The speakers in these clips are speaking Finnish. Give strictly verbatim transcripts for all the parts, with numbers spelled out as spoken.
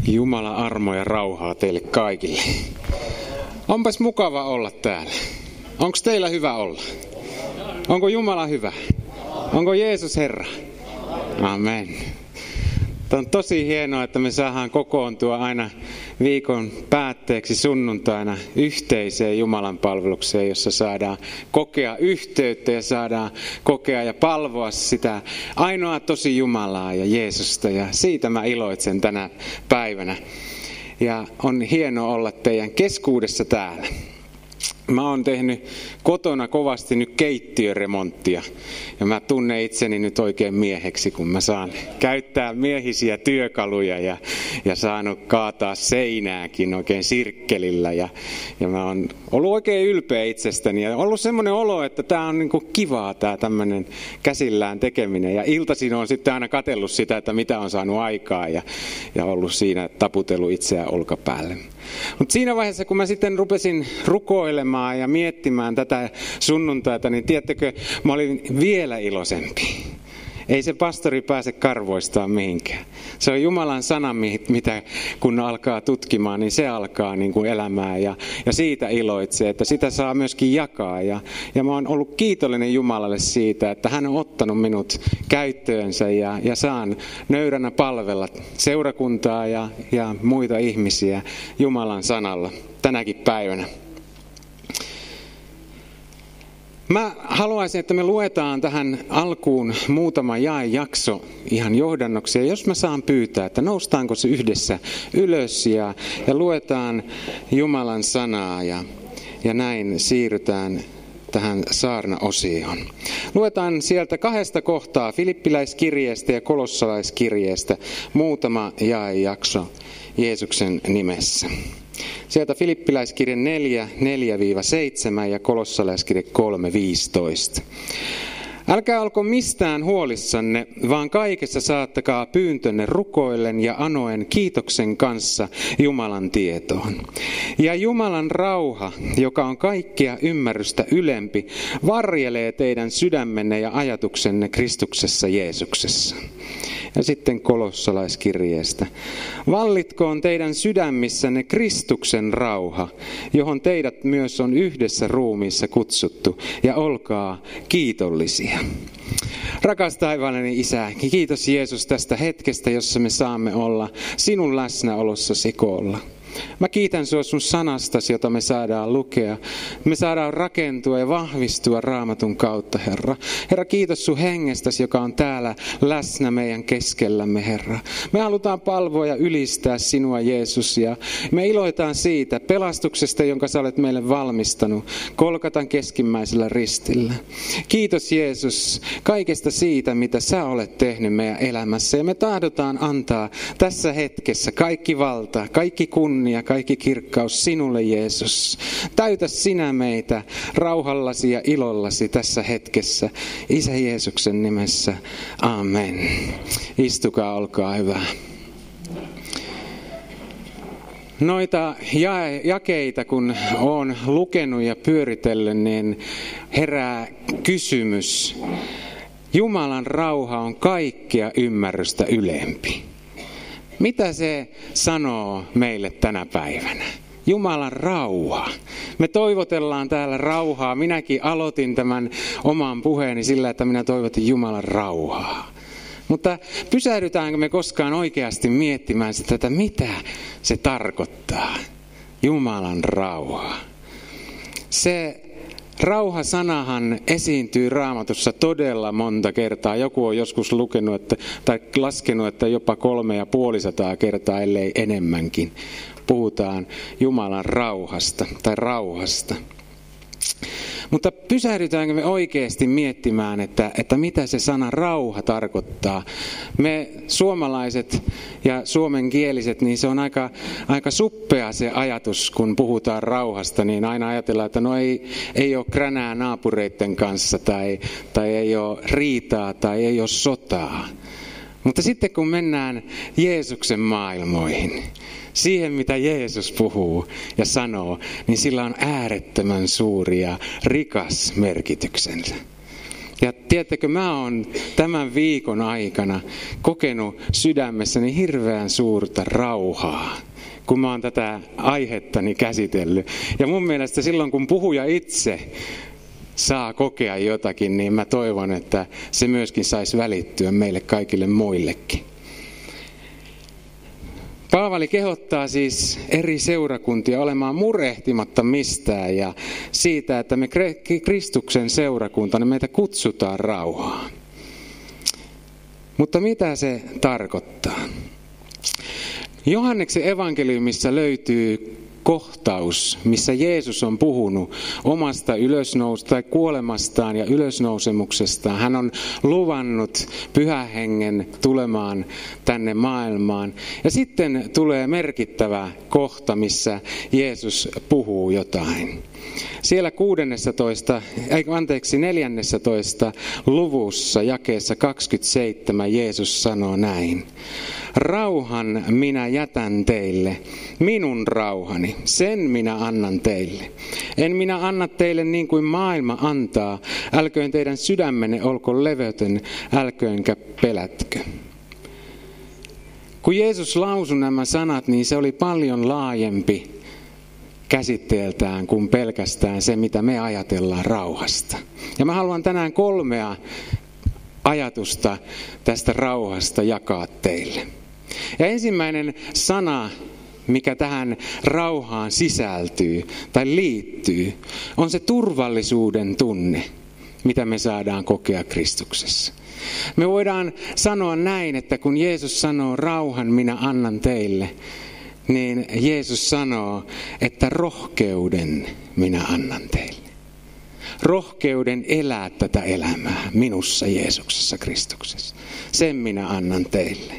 Jumalan armo ja rauhaa teille kaikille. Onpas mukava olla täällä. Onko teillä hyvä olla? Onko Jumala hyvä? Onko Jeesus Herra? Amen. Tämä on tosi hienoa, että me saadaan kokoontua aina viikon päätteeksi sunnuntaina yhteiseen Jumalan palvelukseen, jossa saadaan kokea yhteyttä ja saadaan kokea ja palvoa sitä ainoa tosi Jumalaa ja Jeesusta. Ja siitä mä iloitsen tänä päivänä. Ja on hienoa olla teidän keskuudessa täällä. Mä oon tehnyt kotona kovasti nyt keittiöremonttia ja mä tunnen itseni nyt oikein mieheksi, kun mä saan käyttää miehisiä työkaluja ja, ja saanut kaataa seinääkin oikein sirkkelillä ja, ja mä oon ollut oikein ylpeä itsestäni ja ollut semmoinen olo, että tää on niinku kivaa tää tämmönen käsillään tekeminen ja iltaisin on sitten aina katsellut sitä, että mitä on saanut aikaa ja, ja ollut siinä taputellut itseään olkapäälle. Mutta siinä vaiheessa, kun mä sitten rupesin rukoilemaan ja miettimään tätä sunnuntaita, niin tiedättekö, mä olin vielä iloisempi. Ei se pastori pääse karvoistaan mihinkään. Se on Jumalan sana, mitä kun alkaa tutkimaan, niin se alkaa niin kuin elämään ja, ja siitä iloitsee, että sitä saa myöskin jakaa. Ja, ja mä oon ollut kiitollinen Jumalalle siitä, että hän on ottanut minut käyttöönsä ja, ja saan nöyränä palvella seurakuntaa ja, ja muita ihmisiä Jumalan sanalla tänäkin päivänä. Mä haluaisin, että me luetaan tähän alkuun muutama jaejakso ihan johdannoksi. Ja jos mä saan pyytää, että noustaanko se yhdessä ylös ja, ja luetaan Jumalan sanaa ja, ja näin siirrytään tähän saarnaosioon. Luetaan sieltä kahdesta kohtaa Filippiläiskirjeestä ja Kolossalaiskirjeestä muutama jaejakso Jeesuksen nimessä. Sieltä Filippiläiskirje neljä, neljä seitsemän ja Kolossalaiskirje kolme, viisitoista. Älkää olko mistään huolissanne, vaan kaikessa saattakaa pyyntönne rukoillen ja anoen kiitoksen kanssa Jumalan tietoon. Ja Jumalan rauha, joka on kaikkea ymmärrystä ylempi, varjelee teidän sydämenne ja ajatuksenne Kristuksessa Jeesuksessa. Ja sitten Kolossalaiskirjeestä. Vallitkoon teidän sydämissänne Kristuksen rauha, johon teidät myös on yhdessä ruumiissa kutsuttu, ja olkaa kiitollisia. Rakas taivaallinen Isä, kiitos Jeesus tästä hetkestä, jossa me saamme olla sinun läsnäolossasi koolla. Mä kiitän sinua sun sanastasi, jota me saadaan lukea. Me saadaan rakentua ja vahvistua Raamatun kautta, Herra. Herra, kiitos sun hengestäsi, joka on täällä läsnä meidän keskellämme, Herra. Me halutaan palvoa ja ylistää sinua, Jeesus, ja me iloitaan siitä pelastuksesta, jonka sä olet meille valmistanut Kolkatan keskimmäisellä ristillä. Kiitos, Jeesus, kaikesta siitä, mitä sä olet tehnyt meidän elämässä. Ja me tahdotaan antaa tässä hetkessä kaikki valta, kaikki kunnia, ja kaikki kirkkaus sinulle, Jeesus. Täytä sinä meitä rauhallasi ja ilollasi tässä hetkessä. Isä Jeesuksen nimessä. Amen. Istukaa, olkaa hyvä. Noita jakeita, kun olen lukenut ja pyöritellyt, niin herää kysymys. Jumalan rauha on kaikkea ymmärrystä ylempi. Mitä se sanoo meille tänä päivänä? Jumalan rauha. Me toivotellaan täällä rauhaa. Minäkin aloitin tämän oman puheeni sillä, että minä toivotin Jumalan rauhaa. Mutta pysähdytäänkö me koskaan oikeasti miettimään sitä, että mitä se tarkoittaa? Jumalan rauha. Se rauha-sanahan esiintyy Raamatussa todella monta kertaa. Joku on joskus lukenut että, tai laskenut, että jopa kolme ja puolisataa kertaa, ellei enemmänkin. Puhutaan Jumalan rauhasta tai rauhasta. Mutta pysähdytäänkö me oikeasti miettimään, että, että mitä se sana rauha tarkoittaa? Me suomalaiset ja suomenkieliset, niin se on aika, aika suppea se ajatus, kun puhutaan rauhasta, niin aina ajatellaan, että no ei, ei ole kränää naapureiden kanssa tai, tai ei ole riitaa tai ei ole sotaa. Mutta sitten kun mennään Jeesuksen maailmoihin, siihen mitä Jeesus puhuu ja sanoo, niin sillä on äärettömän suuri ja rikas merkityksensä. Ja tiedättekö, mä oon tämän viikon aikana kokenut sydämessäni hirveän suurta rauhaa, kun mä oon tätä aihettani käsitellyt. Ja mun mielestä silloin, kun puhuja itse saa kokea jotakin, niin mä toivon, että se myöskin saisi välittyä meille kaikille muillekin. Paavali kehottaa siis eri seurakuntia olemaan murehtimatta mistään ja siitä, että me Kristuksen seurakuntana meitä kutsutaan rauhaan. Mutta mitä se tarkoittaa? Johanneksen evankeliumissa löytyy kohtaus, missä Jeesus on puhunut omasta ylösnoususta tai kuolemastaan ja ylösnousemuksestaan. Hän on luvannut Pyhän Hengen tulemaan tänne maailmaan. Ja sitten tulee merkittävä kohta, missä Jeesus puhuu jotain. Siellä kuudennessatoista, anteeksi neljännessatoista luvussa jakeessa kaksikymmentäseitsemän Jeesus sanoo näin. Rauhan minä jätän teille, minun rauhani, sen minä annan teille. En minä anna teille niin kuin maailma antaa, älköön teidän sydämenne olko leveätön, älköönkä pelätkö. Kun Jeesus lausui nämä sanat, niin se oli paljon laajempi käsitteeltään kuin pelkästään se, mitä me ajatellaan rauhasta. Ja mä haluan tänään kolmea ajatusta tästä rauhasta jakaa teille. Ja ensimmäinen sana, mikä tähän rauhaan sisältyy tai liittyy, on se turvallisuuden tunne, mitä me saadaan kokea Kristuksessa. Me voidaan sanoa näin, että kun Jeesus sanoo rauhan minä annan teille, niin Jeesus sanoo, että rohkeuden minä annan teille. Rohkeuden elää tätä elämää minussa Jeesuksessa Kristuksessa. Sen minä annan teille.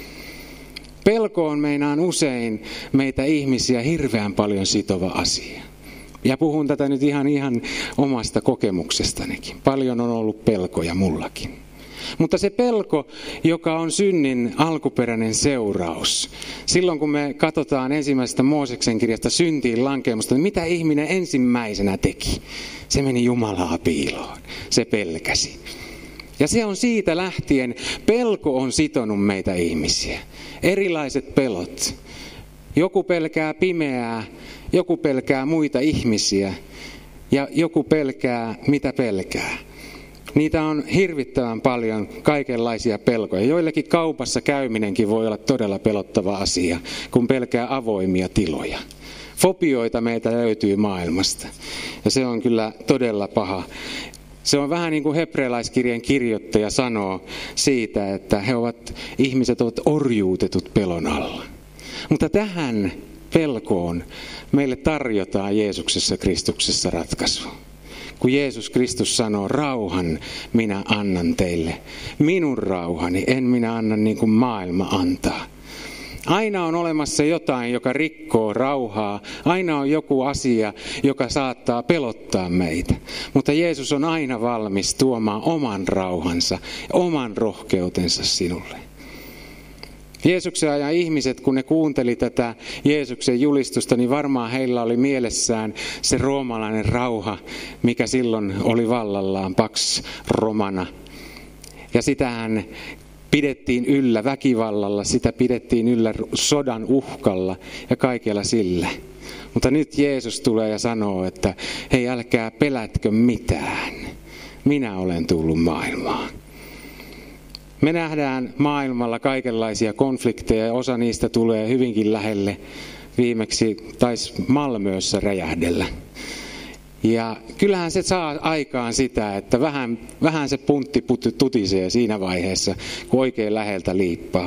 Pelko on meinaan usein meitä ihmisiä hirveän paljon sitova asia. Ja puhun tätä nyt ihan, ihan omasta kokemuksestanikin. Paljon on ollut pelkoja mullakin. Mutta se pelko, joka on synnin alkuperäinen seuraus. Silloin kun me katsotaan ensimmäisestä Mooseksen kirjasta syntiin lankemusta, niin mitä ihminen ensimmäisenä teki? Se meni Jumalaa piiloon. Se pelkäsi. Ja se on siitä lähtien, pelko on sitonut meitä ihmisiä. Erilaiset pelot. Joku pelkää pimeää, joku pelkää muita ihmisiä ja joku pelkää mitä pelkää. Niitä on hirvittävän paljon kaikenlaisia pelkoja. Joillekin kaupassa käyminenkin voi olla todella pelottava asia, kun pelkää avoimia tiloja. Fobioita meitä löytyy maailmasta ja se on kyllä todella paha. Se on vähän niin kuin hebrealaiskirjeen kirjoittaja sanoo siitä, että he ovat, ihmiset ovat orjuutetut pelon alla. Mutta tähän pelkoon meille tarjotaan Jeesuksessa Kristuksessa ratkaisu. Kun Jeesus Kristus sanoo, rauhan minä annan teille. Minun rauhani en minä anna niin kuin maailma antaa. Aina on olemassa jotain, joka rikkoo rauhaa. Aina on joku asia, joka saattaa pelottaa meitä. Mutta Jeesus on aina valmis tuomaan oman rauhansa, oman rohkeutensa sinulle. Jeesuksen ajan ihmiset, kun ne kuunteli tätä Jeesuksen julistusta, niin varmaan heillä oli mielessään se roomalainen rauha, mikä silloin oli vallallaan, Pax Romana. Ja sitähän pidettiin yllä väkivallalla, sitä pidettiin yllä sodan uhkalla ja kaikella sillä. Mutta nyt Jeesus tulee ja sanoo, että hei, älkää pelätkö mitään. Minä olen tullut maailmaan. Me nähdään maailmalla kaikenlaisia konflikteja ja osa niistä tulee hyvinkin lähelle. Viimeksi taisi Malmössä räjähdellä. Ja kyllähän se saa aikaan sitä, että vähän, vähän se puntti tutisee siinä vaiheessa, kun oikein läheltä liippaa.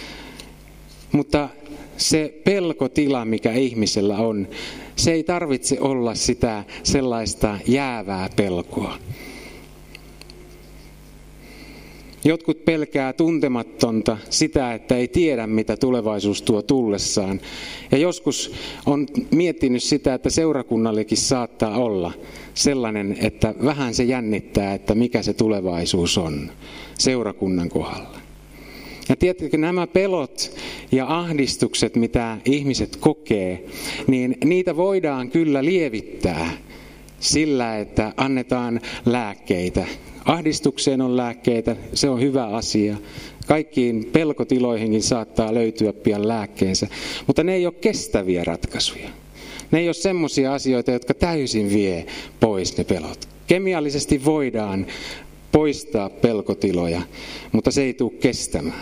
Mutta se pelkotila, mikä ihmisellä on, se ei tarvitse olla sitä sellaista jäävää pelkoa. Jotkut pelkää tuntematonta, sitä, että ei tiedä, mitä tulevaisuus tuo tullessaan. Ja joskus on miettinyt sitä, että seurakunnallekin saattaa olla sellainen, että vähän se jännittää, että mikä se tulevaisuus on seurakunnan kohdalla. Ja tiedätkö, nämä pelot ja ahdistukset, mitä ihmiset kokee, niin niitä voidaan kyllä lievittää sillä, että annetaan lääkkeitä. Ahdistukseen on lääkkeitä, se on hyvä asia. Kaikkiin pelkotiloihinkin saattaa löytyä pian lääkkeensä, mutta ne ei ole kestäviä ratkaisuja. Ne ei ole semmoisia asioita, jotka täysin vie pois ne pelot. Kemiallisesti voidaan poistaa pelkotiloja, mutta se ei tule kestämään.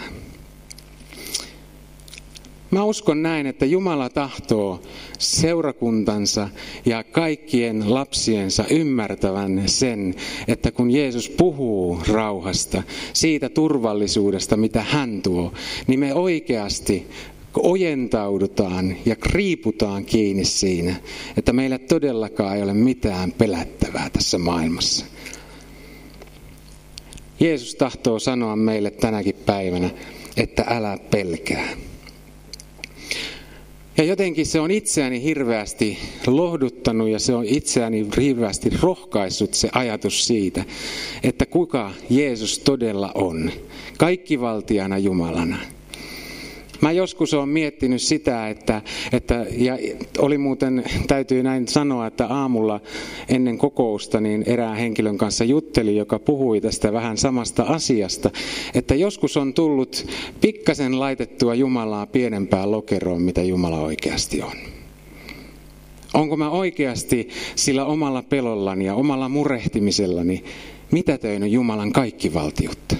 Mä uskon näin, että Jumala tahtoo seurakuntansa ja kaikkien lapsiensa ymmärtävän sen, että kun Jeesus puhuu rauhasta, siitä turvallisuudesta, mitä hän tuo, niin me oikeasti ojentaudutaan ja kriiputaan kiinni siinä, että meillä todellakaan ei ole mitään pelättävää tässä maailmassa. Jeesus tahtoo sanoa meille tänäkin päivänä, että älä pelkää. Ja jotenkin se on itseäni hirveästi lohduttanut ja se on itseäni hirveästi rohkaissut se ajatus siitä, että kuka Jeesus todella on, kaikkivaltiana Jumalana. Mä joskus olen miettinyt sitä, että, että ja oli muuten, täytyy näin sanoa, että aamulla ennen kokousta niin erään henkilön kanssa jutteli, joka puhui tästä vähän samasta asiasta, että joskus on tullut pikkasen laitettua Jumalaa pienempään lokeroon, mitä Jumala oikeasti on. Onko mä oikeasti sillä omalla pelollani ja omalla murehtimisellani mitätöinyt Jumalan kaikkivaltiutta?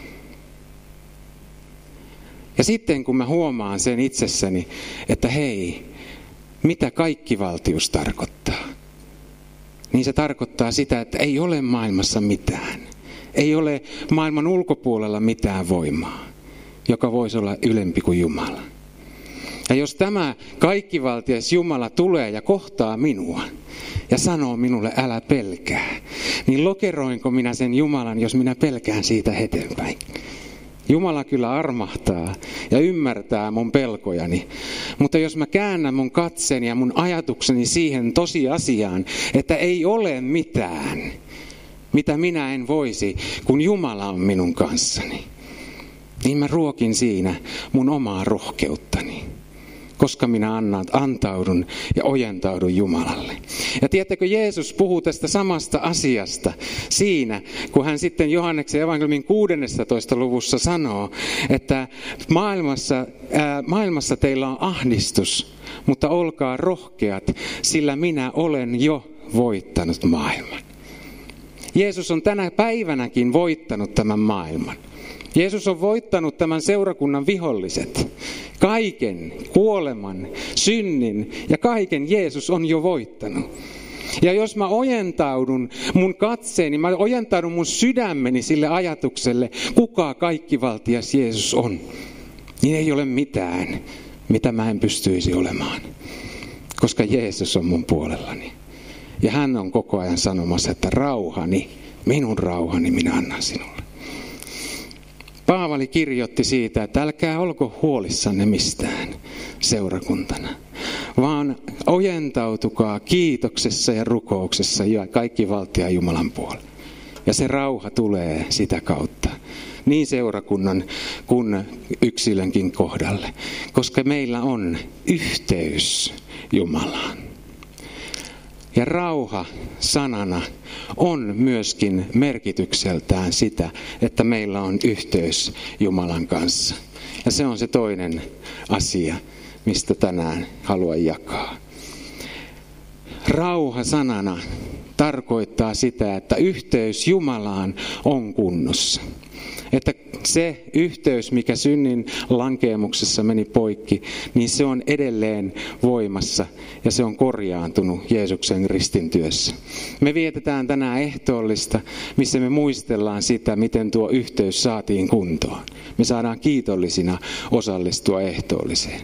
Ja sitten kun mä huomaan sen itsessäni, että hei, mitä kaikkivaltius tarkoittaa? Niin se tarkoittaa sitä, että ei ole maailmassa mitään. Ei ole maailman ulkopuolella mitään voimaa, joka voisi olla ylempi kuin Jumala. Ja jos tämä kaikkivaltias Jumala tulee ja kohtaa minua ja sanoo minulle älä pelkää, niin lokeroinko minä sen Jumalan, jos minä pelkään siitä eteenpäin? Jumala kyllä armahtaa ja ymmärtää mun pelkojani, mutta jos mä käännän mun katseeni ja mun ajatukseni siihen tosiasiaan, että ei ole mitään, mitä minä en voisi, kun Jumala on minun kanssani, niin mä ruokin siinä mun omaa rohkeuttani, koska minä annan, antaudun ja ojentaudun Jumalalle. Ja tiedättekö, Jeesus puhuu tästä samasta asiasta siinä, kun hän sitten Johanneksen evankeliumin kuudennessatoista luvussa sanoo, että maailmassa, ää, maailmassa teillä on ahdistus, mutta olkaa rohkeat, sillä minä olen jo voittanut maailman. Jeesus on tänä päivänäkin voittanut tämän maailman. Jeesus on voittanut tämän seurakunnan viholliset. Kaiken, kuoleman, synnin ja kaiken Jeesus on jo voittanut. Ja jos mä ojentaudun mun katseeni, mä ojentaudun mun sydämeni sille ajatukselle, kuka kaikkivaltias Jeesus on, niin ei ole mitään, mitä mä en pystyisi olemaan. Koska Jeesus on mun puolellani. Ja hän on koko ajan sanomassa, että rauhani, minun rauhani minä annan sinulle. Paavali kirjoitti siitä, että älkää olko huolissanne mistään seurakuntana, vaan ojentautukaa kiitoksessa ja rukouksessa ja kaikkivaltia Jumalan puolella. Ja se rauha tulee sitä kautta, niin seurakunnan kuin yksilönkin kohdalle, koska meillä on yhteys Jumalaan. Ja rauha sanana on myöskin merkitykseltään sitä, että meillä on yhteys Jumalan kanssa. Ja se on se toinen asia, mistä tänään haluan jakaa. Rauha sanana tarkoittaa sitä, että yhteys Jumalaan on kunnossa. Että se yhteys, mikä synnin lankeemuksessa meni poikki, niin se on edelleen voimassa ja se on korjaantunut Jeesuksen ristintyössä. Me vietetään tänään ehtoollista, missä me muistellaan sitä, miten tuo yhteys saatiin kuntoon. Me saadaan kiitollisina osallistua ehtoolliseen.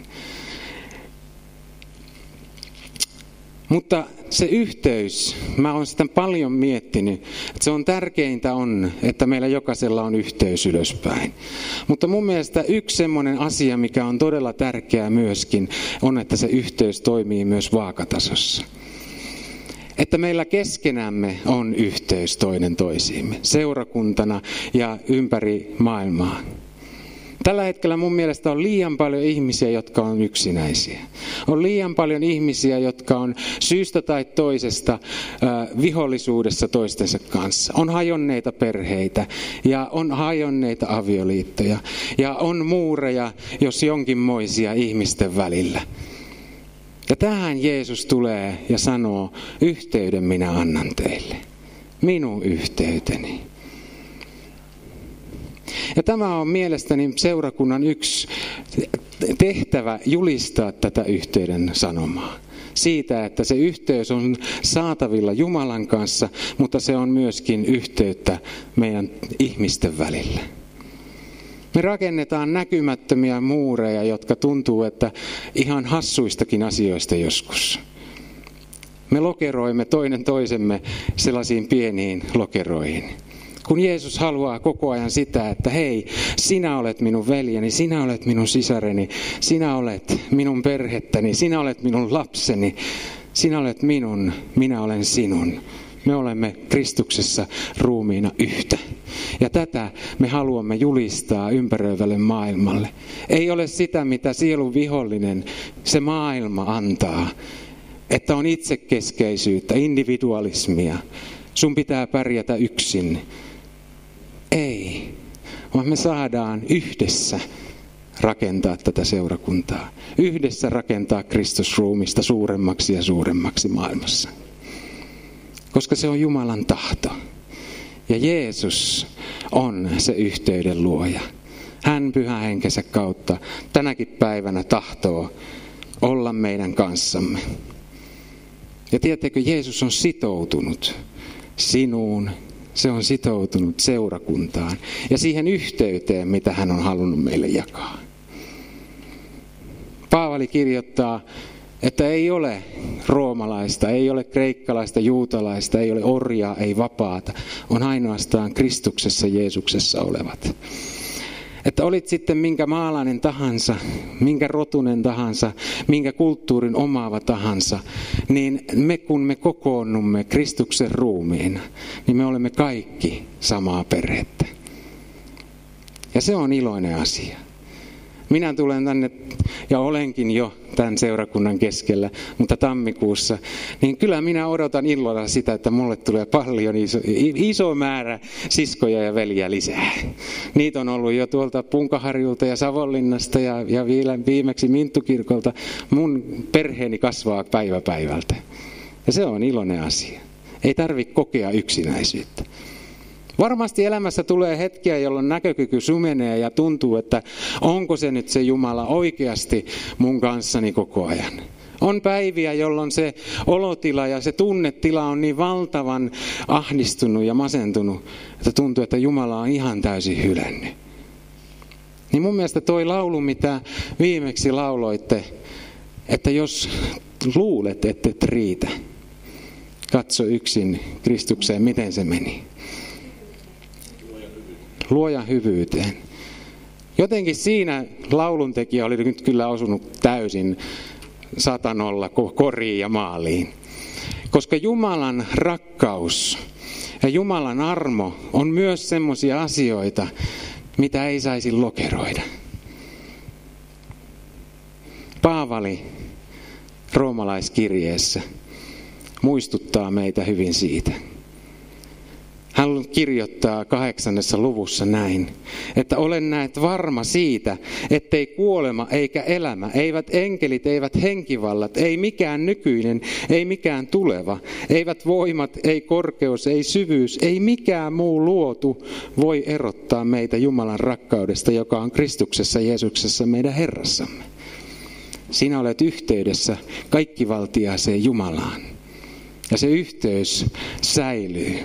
Mutta se yhteys, mä oon sitä paljon miettinyt, että se on tärkeintä on, että meillä jokaisella on yhteys ylöspäin. Mutta mun mielestä yksi semmoinen asia, mikä on todella tärkeää myöskin, on, että se yhteys toimii myös vaakatasossa. Että meillä keskenämme on yhteys toinen toisiimme, seurakuntana ja ympäri maailmaa. Tällä hetkellä mun mielestä on liian paljon ihmisiä, jotka on yksinäisiä. On liian paljon ihmisiä, jotka on syystä tai toisesta äh, vihollisuudessa toistensa kanssa. On hajonneita perheitä ja on hajonneita avioliittoja ja on muureja, jos jonkinmoisia ihmisten välillä. Ja tähän Jeesus tulee ja sanoo, yhteyden minä annan teille. Minun yhteyteni. Ja tämä on mielestäni seurakunnan yksi tehtävä julistaa tätä yhteyden sanomaa. Siitä, että se yhteys on saatavilla Jumalan kanssa, mutta se on myöskin yhteyttä meidän ihmisten välillä. Me rakennetaan näkymättömiä muureja, jotka tuntuu, että ihan hassuistakin asioista joskus. Me lokeroimme toinen toisemme sellaisiin pieniin lokeroihin. Kun Jeesus haluaa koko ajan sitä, että hei, sinä olet minun veljeni, sinä olet minun sisareni, sinä olet minun perhettäni, sinä olet minun lapseni, sinä olet minun, minä olen sinun. Me olemme Kristuksessa ruumiina yhtä. Ja tätä me haluamme julistaa ympäröivälle maailmalle. Ei ole sitä, mitä sielun vihollinen, se maailma antaa, että on itsekeskeisyyttä, individualismia. Sun pitää pärjätä yksin. Ei, vaan me saadaan yhdessä rakentaa tätä seurakuntaa. Yhdessä rakentaa Kristusruumista suuremmaksi ja suuremmaksi maailmassa. Koska se on Jumalan tahto. Ja Jeesus on se yhteyden luoja. Hän pyhän henkensä kautta tänäkin päivänä tahtoo olla meidän kanssamme. Ja tiedättekö, Jeesus on sitoutunut sinuun. Se on sitoutunut seurakuntaan ja siihen yhteyteen, mitä hän on halunnut meille jakaa. Paavali kirjoittaa, että ei ole roomalaista, ei ole kreikkalaista, juutalaista, ei ole orjaa, ei vapaata. On ainoastaan Kristuksessa Jeesuksessa olevat. Että olit sitten minkä maalainen tahansa, minkä rotunen tahansa, minkä kulttuurin omaava tahansa, niin me kun me kokoonnumme Kristuksen ruumiina, niin me olemme kaikki samaa perhettä. Ja se on iloinen asia. Minä tulen tänne ja olenkin jo tämän seurakunnan keskellä, mutta tammikuussa, niin kyllä minä odotan ilolla sitä, että mulle tulee paljon iso, iso määrä siskoja ja veljiä lisää. Niitä on ollut jo tuolta Punkaharjulta ja Savonlinnasta ja, ja vielä viimeksi Minttukirkolta. Mun perheeni kasvaa päivä päivältä. Ja se on iloinen asia. Ei tarvitse kokea yksinäisyyttä. Varmasti elämässä tulee hetkiä, jolloin näkökyky sumenee ja tuntuu, että onko se nyt se Jumala oikeasti mun kanssani koko ajan. On päiviä, jolloin se olotila ja se tunnetila on niin valtavan ahdistunut ja masentunut, että tuntuu, että Jumala on ihan täysin hylännyt. Niin mun mielestä toi laulu, mitä viimeksi lauloitte, että jos luulet, että et riitä, katso yksin Kristukseen, miten se meni. Luojan hyvyyteen. Jotenkin siinä lauluntekijä oli nyt kyllä osunut täysin satanolla koriin ja maaliin. Koska Jumalan rakkaus ja Jumalan armo on myös semmoisia asioita, mitä ei saisi lokeroida. Paavali roomalaiskirjeessä muistuttaa meitä hyvin siitä. Hän kirjoittaa kahdeksannessa luvussa näin, että olen näet varma siitä, ettei kuolema eikä elämä, eivät enkelit, eivät henkivallat, ei mikään nykyinen, ei mikään tuleva, eivät voimat, ei korkeus, ei syvyys, ei mikään muu luotu voi erottaa meitä Jumalan rakkaudesta, joka on Kristuksessa Jeesuksessa meidän Herrassamme. Sinä olet yhteydessä kaikkivaltiaaseen Jumalaan ja se yhteys säilyy.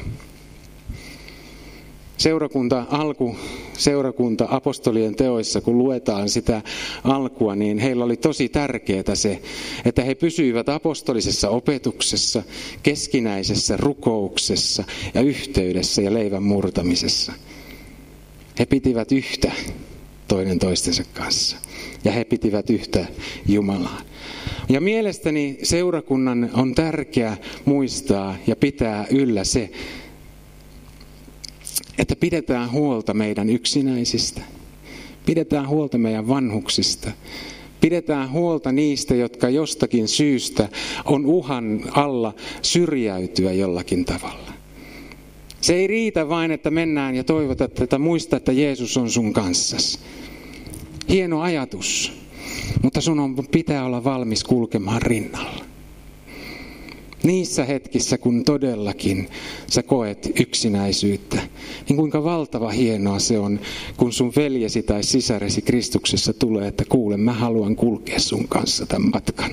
Seurakunta, alku, seurakunta apostolien teoissa, kun luetaan sitä alkua, niin heillä oli tosi tärkeää se, että he pysyivät apostolisessa opetuksessa, keskinäisessä rukouksessa ja yhteydessä ja leivän murtamisessa. He pitivät yhtä toinen toistensa kanssa ja he pitivät yhtä Jumalaa. Ja mielestäni seurakunnan on tärkeää muistaa ja pitää yllä se, että pidetään huolta meidän yksinäisistä. Pidetään huolta meidän vanhuksista. Pidetään huolta niistä, jotka jostakin syystä on uhan alla syrjäytyä jollakin tavalla. Se ei riitä vain, että mennään ja toivotat, että muista, että Jeesus on sun kanssasi. Hieno ajatus, mutta sun on, pitää olla valmis kulkemaan rinnalla. Niissä hetkissä, kun todellakin sä koet yksinäisyyttä, niin kuinka valtava hienoa se on, kun sun veljesi tai sisaresi Kristuksessa tulee, että kuule, mä haluan kulkea sun kanssa tämän matkan.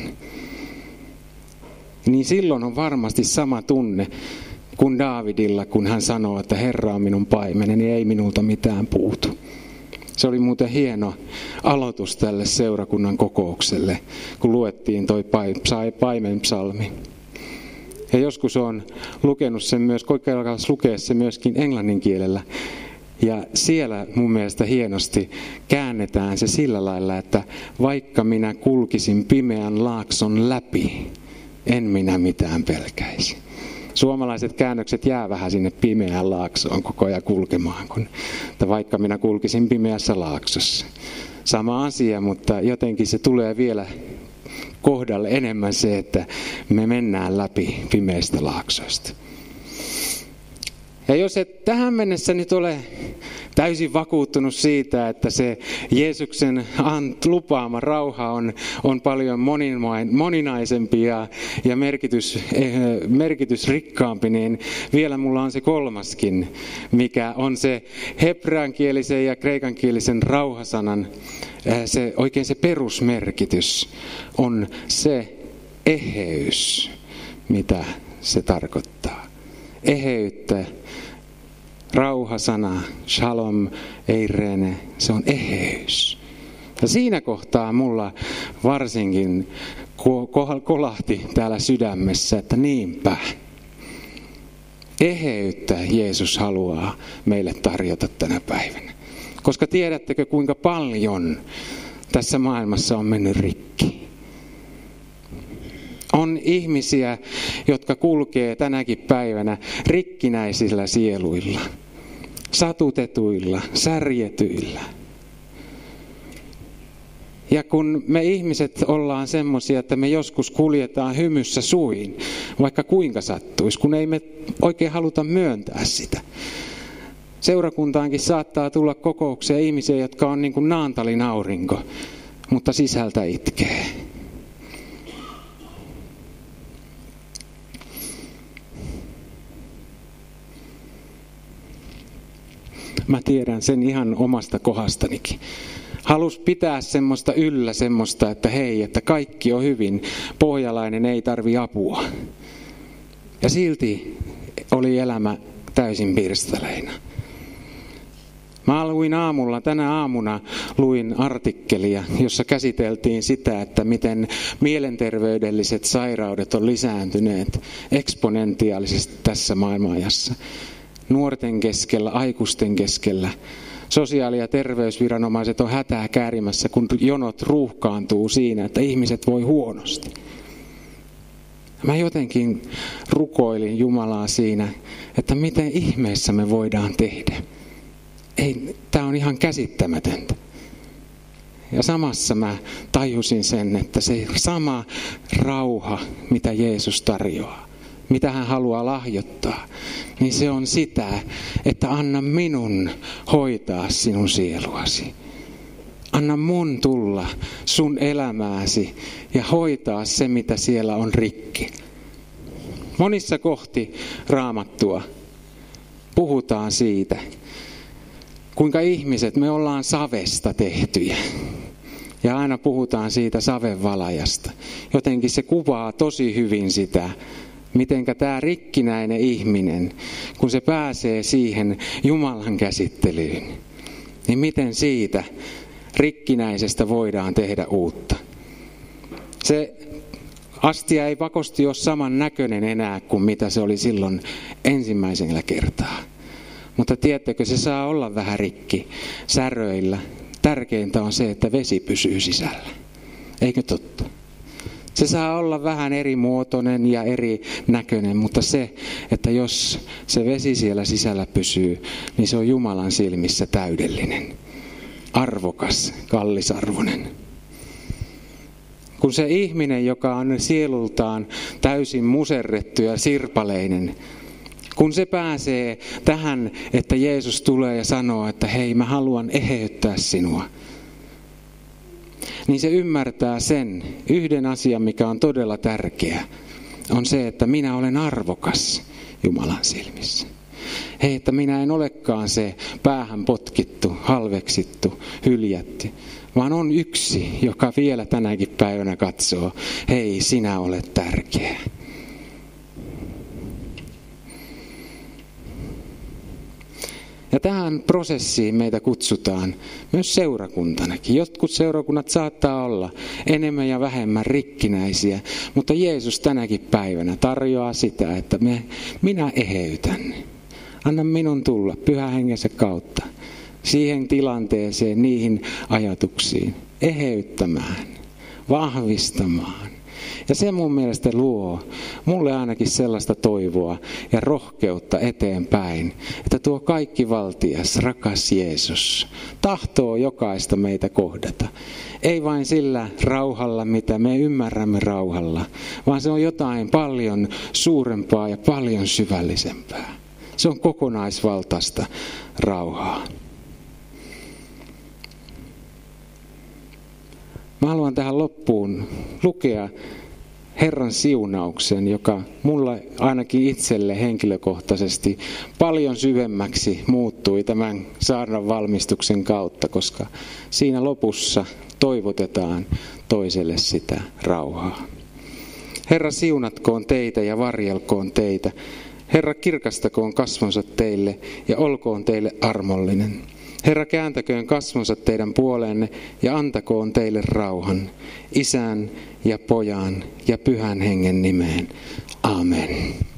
Niin silloin on varmasti sama tunne kuin Daavidilla, kun hän sanoo, että Herra on minun paimeneni, niin ei minulta mitään puutu. Se oli muuten hieno aloitus tälle seurakunnan kokoukselle, kun luettiin toi paimen psalmi. Ja joskus olen lukenut sen myös, kokeilkaa lukea se myöskin englannin kielellä. Ja siellä mun mielestä hienosti käännetään se sillä lailla, että vaikka minä kulkisin pimeän laakson läpi, en minä mitään pelkäisi. Suomalaiset käännökset jää vähän sinne pimeään laaksoon koko ajan kulkemaan, kun, että vaikka minä kulkisin pimeässä laaksossa. Sama asia, mutta jotenkin se tulee vielä kohdalle enemmän se, että me mennään läpi pimeistä laaksoista. Ja jos et tähän mennessä nyt ole täysin vakuuttunut siitä, että se Jeesuksen lupaama rauha on, on paljon moninaisempi ja, ja merkitys, merkitysrikkaampi, niin vielä mulla on se kolmaskin, mikä on se hebreankielisen ja kreikankielisen rauhasanan, se, oikein se perusmerkitys on se eheys, mitä se tarkoittaa. Eheyttä. Rauhasana, shalom, eirene, se on eheys. Ja siinä kohtaa mulla varsinkin kolahti täällä sydämessä, että niinpä. Eheyttä Jeesus haluaa meille tarjota tänä päivänä. Koska tiedättekö kuinka paljon tässä maailmassa on mennyt rikki. On ihmisiä, jotka kulkee tänäkin päivänä rikkinäisillä sieluilla, satutetuilla, särjetyillä. Ja kun me ihmiset ollaan semmoisia, että me joskus kuljetaan hymyssä suin, vaikka kuinka sattuisi, kun ei me oikein haluta myöntää sitä. Seurakuntaankin saattaa tulla kokouksia ihmisiä, jotka on niin kuin Naantalin aurinko, mutta sisältä itkee. Mä tiedän sen ihan omasta kohdastanikin. Halus pitää semmoista yllä semmoista, että hei, että kaikki on hyvin. Pohjalainen ei tarvi apua. Ja silti oli elämä täysin pirstaleina. Mä luin aamulla, tänä aamuna luin artikkelia, jossa käsiteltiin sitä, että miten mielenterveydelliset sairaudet on lisääntyneet eksponentiaalisesti tässä maailmanajassa. Nuorten keskellä, aikuisten keskellä. Sosiaali- ja terveysviranomaiset on hätää käärimässä, kun jonot ruuhkaantuu siinä, että ihmiset voi huonosti. Mä jotenkin rukoilin Jumalaa siinä, että miten ihmeessä me voidaan tehdä. Ei, tää on ihan käsittämätöntä. Ja samassa mä tajusin sen, että se sama rauha, mitä Jeesus tarjoaa, mitä hän haluaa lahjoittaa, niin se on sitä, että anna minun hoitaa sinun sieluasi. Anna mun tulla sun elämääsi ja hoitaa se, mitä siellä on rikki. Monissa kohti Raamattua puhutaan siitä, kuinka ihmiset, me ollaan savesta tehtyjä. Ja aina puhutaan siitä savenvalajasta. Jotenkin se kuvaa tosi hyvin sitä, mitenkä tämä rikkinäinen ihminen, kun se pääsee siihen Jumalan käsittelyyn, niin miten siitä rikkinäisestä voidaan tehdä uutta. Se astia ei pakosti ole saman näköinen enää kuin mitä se oli silloin ensimmäisellä kertaa. Mutta tiedättekö, se saa olla vähän rikki säröillä. Tärkeintä on se, että vesi pysyy sisällä. Eikö totta? Se saa olla vähän eri muotoinen ja eri näköinen, mutta se, että jos se vesi siellä sisällä pysyy, niin se on Jumalan silmissä täydellinen. arvokas, kallisarvoinen. Kun se ihminen, joka on sielultaan täysin muserrettu ja sirpaleinen, kun se pääsee tähän, että Jeesus tulee ja sanoo, että hei, mä haluan eheyttää sinua, niin se ymmärtää sen yhden asian, mikä on todella tärkeä, on se, että minä olen arvokas Jumalan silmissä. Hei, että minä en olekaan se päähän potkittu, halveksittu, hyljätty, vaan on yksi, joka vielä tänäkin päivänä katsoo, hei, sinä olet tärkeä. Ja tähän prosessiin meitä kutsutaan myös seurakuntanakin. Jotkut seurakunnat saattaa olla enemmän ja vähemmän rikkinäisiä, mutta Jeesus tänäkin päivänä tarjoaa sitä, että me, minä eheytän. Anna minun tulla Pyhän Hengensä kautta siihen tilanteeseen, niihin ajatuksiin, eheyttämään, vahvistamaan. Ja se mun mielestä luo mulle ainakin sellaista toivoa ja rohkeutta eteenpäin, että tuo kaikki valtias, rakas Jeesus, tahtoo jokaista meitä kohdata. Ei vain sillä rauhalla, mitä me ymmärrämme rauhalla, vaan se on jotain paljon suurempaa ja paljon syvällisempää. Se on kokonaisvaltaista rauhaa. Mä haluan tähän loppuun lukea Herran siunauksen, joka mulla ainakin itselle henkilökohtaisesti paljon syvemmäksi muuttui tämän saarnan valmistuksen kautta, koska siinä lopussa toivotetaan toiselle sitä rauhaa. Herra, siunatkoon teitä ja varjelkoon teitä. Herra, kirkastakoon kasvonsa teille ja olkoon teille armollinen. Herra, kääntäköön kasvonsa teidän puoleenne ja antakoon teille rauhan, Isän ja Pojan ja Pyhän Hengen nimeen. Amen.